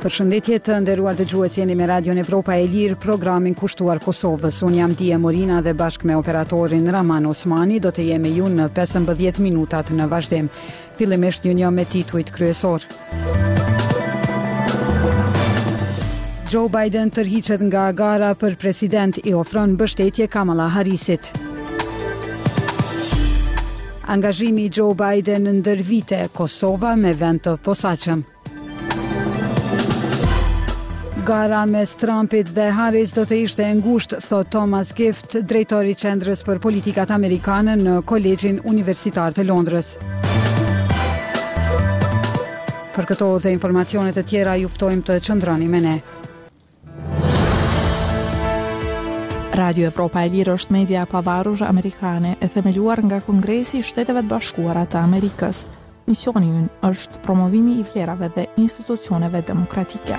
Përshëndetje të nderuar dëgjues, jeni me Radion Evropa e Lirë, programin kushtuar Kosovës. Unë jam Dia Morina dhe bashkë me operatorin Raman Osmani do të jemi ju në 15 minutat në vazhdim. Fillimisht një me titujt kryesor. Joe Biden tërhiqet nga gara për president, i ofron mbështetje Kamala Harrisit. Angazhimi i Joe Biden ndër vite, Kosova me vend të posaçëm. Gara mes Trumpit dhe Harris do të ishte e ngushtë, thot Thomas Gift, drejtori i Qendrës për Politikat Amerikane në Kolegjin Universitar të Londrës. Për këto dhe informacionet të tjera ju ftojmë të qëndroni me ne. Radio Evropa e Lirë është media e pavarur amerikane e themeluar nga Kongresi i Shteteve të Bashkuara të Amerikës. Misioni i ynë është promovimi i vlerave dhe institucioneve demokratike.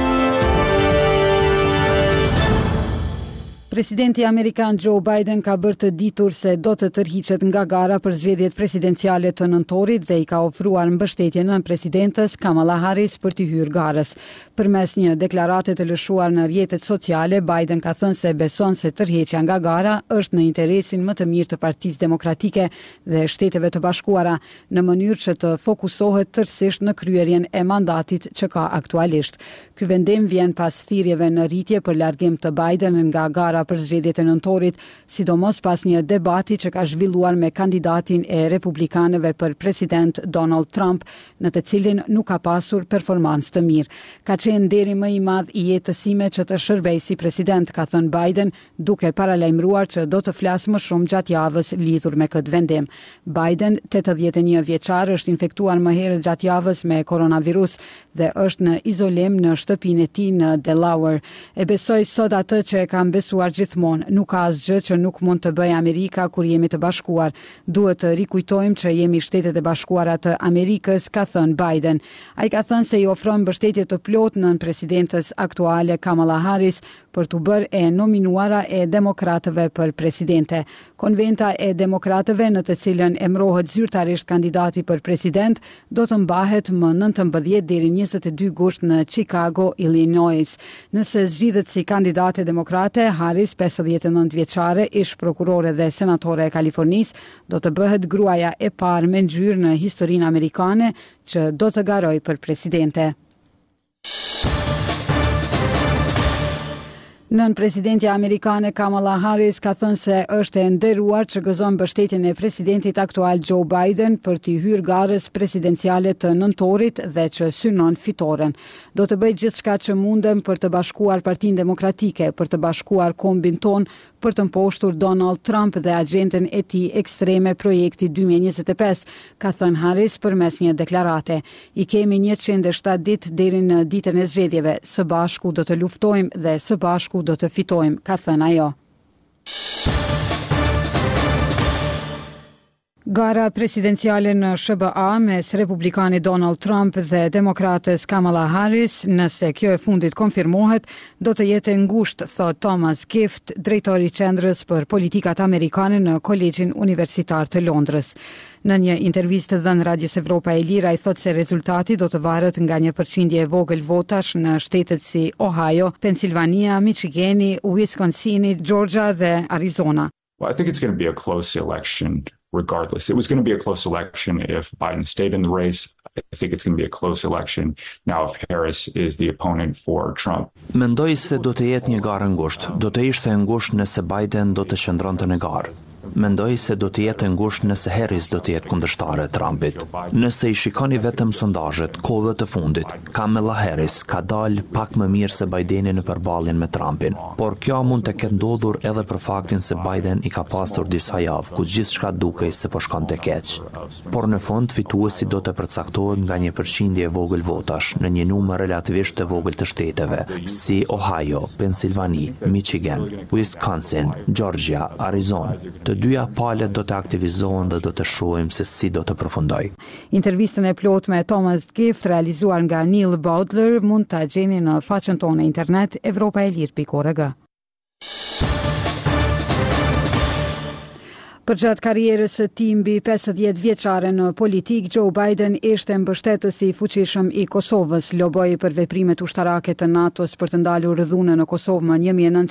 Presidenti Amerikan Joe Biden ka bërë të ditur se do të tërhiqet nga gara për zgjedhjet presidenciale të nëntorit dhe i ka ofruar mbështetje nën presidentes Kamala Harris për të hyrë garës. Përmes një deklarate të lëshuar në rrjetet sociale, Biden ka thënë se beson se tërheqja nga gara është në interesin më të mirë të Partisë Demokratike dhe Shteteve të Bashkuara, në mënyrë që të fokusohet tërësisht në kryerjen e mandatit që ka aktualisht. Ky vendim vjen pas thirrjeve në rritje për largim të Biden nga gara për zgjedhjet e nëntorit, sidomos pas një debati që ka zhvilluar me kandidatin e republikanëve për president Donald Trump, në të cilin nuk ka pasur performancë të mirë. Ka qenë deri më i madh i jetës sime që të shërbej si president, ka thënë Biden, duke paralajmëruar që do të flasë më shumë gjatë javës lidhur me këtë vendim. Biden, 81 vjeçar, është infektuar më herët gjatë javës me koronavirus dhe është në izolim në shtëpinë e tij në Delaware. E besoj sot atë që e kam besuar gjithmonë, nuk ka asgjë që nuk mund të bëjë Amerika kur jemi të bashkuar. Duhet të rikujtojmë që jemi Shtetet e Bashkuara të Amerikës, ka thënë Biden. Ai ka thënë se i ofron mbështetje të plotë nën presidentes aktuale Kamala Harris për të bërë e nominuara e demokratëve për presidente. Konventa e demokratëve, në të cilën emrohet zyrtarisht kandidati për president, do të mbahet më 19 deri 22 gusht në Chicago, Illinois. Nëse zgjidhet si kandidate demokrate, Harris, 59 vjeçare, ish prokurore dhe senatore e Kalifornisë, do të bëhet gruaja e parë me ngjyrë në historinë amerikane që do të garojë për presidente. Nën presidentja amerikane Kamala Harris ka thënë se është e nderuar që gëzon mbështetjen e presidentit aktual Joe Biden për të hyrë garës presidenciale të nëntorit dhe që synon fitoren. Do të bëj gjithçka që mundem për të bashkuar Partinë Demokratike, për të bashkuar kombin ton, për të mposhtur Donald Trump dhe agjendën e tij ekstreme projekti 2025, ka thënë Harris përmes një deklarate. I kemi 107 ditë deri në ditën e zgjedhjeve. Së bashku do të luftojmë dhe së bashku do të fitojmë, ka thënë ajo. Gara presidenciale në SBA mes republikani Donald Trump dhe demokratës Kamala Harris, nëse kjo e fundit konfirmohet, do të jetë ngushtë, thot Thomas Gift, drejtori i Qendrës për Politikat Amerikane në Kolegjin Universitar të Londrës. Në një intervistë dhënë Radios Evropa e Lirë, ai thotë se rezultati do të varet nga një përqindje e vogël votash në shtetet si Ohio, Pennsylvania, Michigani, Wisconsini, Georgia dhe Arizona. Well, I think it's going to be a close election regardless. It was going to be a close election if Biden stayed in the race. I think it's going to be a close election now if Harris is the opponent for Trump. Mendoj se do të jetë një garë ngushtë. Do të ishte ngushtë nëse Biden do të qëndronte në garë. Mendoj se do të jetë ngushtë nëse Harris do të jetë kundërshtare e Trumpit. Nëse i shikoni vetëm sondazhet kohëve të fundit, Kamala Harris ka dalë pak më mirë se Bideni në përballjen me Trumpin, por kjo mund të ketë ndodhur edhe për faktin se Biden i ka pasur disa javë ku gjithçka dukej se po shkonte keq. Por në fund fituesi do të përcaktohet nga një përqindje e vogël votash në një numër relativisht të vogël të shteteve, si Ohio, Pennsylvania, Michigan, Wisconsin, Georgia, Arizona. Të dyja palët do të aktivizohen dhe do të shohim se si do të përfundoj. Intervistën e plot me Thomas Gift realizuar nga Neil Bowdler mund ta gjeni në faqen tonë internet evropaelir.org. Përgjatë karrierës së tij mbi 50 vjeçare në politik, Joe Biden ishte mbështetësi i fuqishëm i Kosovës, loboi për veprimet ushtarake të NATO-s për të ndalur dhunën në Kosovë më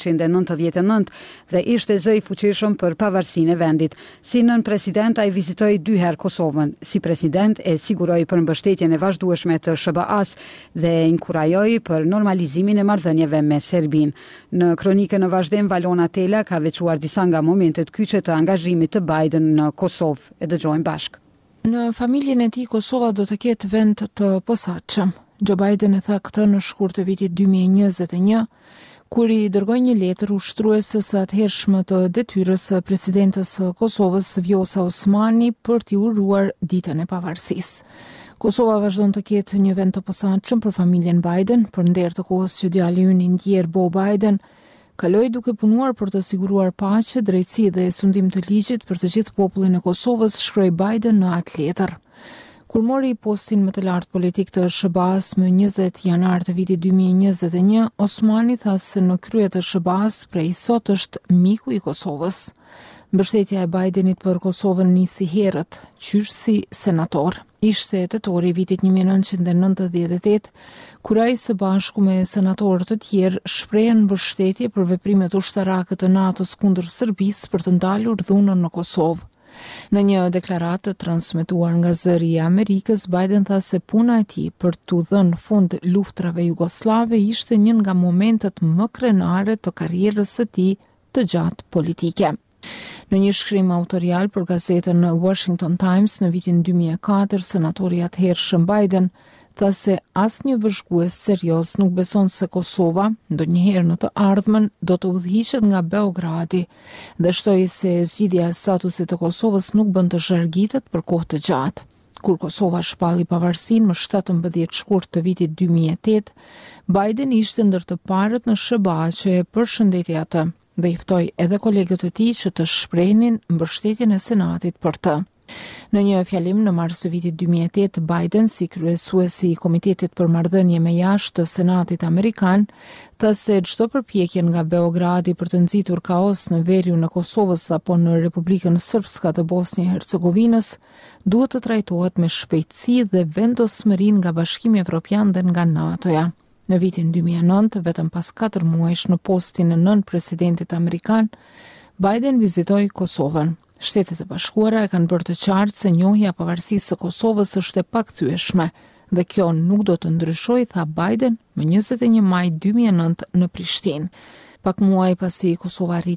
1999 dhe ishte zë i fuqishëm për pavarësinë e vendit. Si nën president ai vizitoi 2 herë Kosovën. Si president e siguroi për mbështetjen e vazhdueshme të SBA-s dhe inkurajoi për normalizimin e marrëdhënieve me Serbinë. Në kronikën në vazhdim Valona Tela ka veçuar disa nga momentet kyçe të angazhimit të Biden në Kosovë. E dëgjojmë bashkë. Në familjen e tij Kosova do të ketë vend të posaçëm. Joe Biden e tha këtë në shkurt të vitit 2021, kur i dërgoi një letër ushtruese së atëhershme të detyrës së presidentes së Kosovës Vjosa Osmani për t'i uruar ditën e pavarësisë. Kosova vazhdon të ketë një vend të posaçëm për familjen Biden, përnder të kohës që djali i ndjer Beau Biden kaloi duke punuar për të siguruar paqe, drejtësi dhe sundim të ligjit për të gjithë popullin e Kosovës, shkroi Biden në atë letër. Kur mori postin më të lartë politik të SBA-s më 20 janar të vitit 2021, Osmani tha se në krye të SBA-s prej sot është miku i Kosovës. Mbështetja e Bidenit për Kosovën nisi herët, qysh si senator. Ishte tetori i vitit 1998, kur ai së bashku me senatorë të tjerë shprehen mbështetje për veprimet ushtarake të NATO-s kundër Serbisë për të ndalur dhunën në Kosovë. Në një deklaratë të transmetuar nga zëri i Amerikës, Biden tha se puna e tij për t'u dhënë fund luftrave jugoslave ishte një nga momentet më krenare të karrierës së tij të gjatë politike. Në një shkrim autorial për gazetën Washington Times në vitin 2004, senatori atëhershëm Biden tha se asnjë vëzhgues serioz nuk beson se Kosova, ndonjëherë në të ardhmen, do të udhëhiqet nga Beogradi dhe shtoi se zgjidhja e statusit të Kosovës nuk bën të zhargitet për kohë të gjatë. Kur Kosova shpalli pavarësinë më 17 shkurt të vitit 2008, Biden ishte ndër të parët në SBA që e përshëndeti atë dhe i ftoi edhe kolegët e tij që të shprehnin mbështetjen e Senatit për të. Në një fjalim në mars të vitit 2008, Biden, si kryesuesi i Komitetit për Marrëdhënie me Jashtë të Senatit Amerikan, tha se çdo përpjekje nga Beogradi për të nxitur kaos në veriun e Kosovës apo në Republikën Srpska të Bosnjë-Hercegovinës duhet të trajtohet me shpejtësi dhe vendosmëri nga Bashkimi Evropian dhe nga NATO-ja. Në vitin 2009, vetëm pas 4 muajsh në postin e nën presidentit amerikan, Biden vizitoi Kosovën. Shtetet e Bashkuara e kanë bërë të qartë se njohja e pavarësisë së Kosovës është e pakthyeshme dhe kjo nuk do të ndryshojë, tha Biden më 21 maj 2009 në Prishtinë. Pak muaj pasi Kosova arriti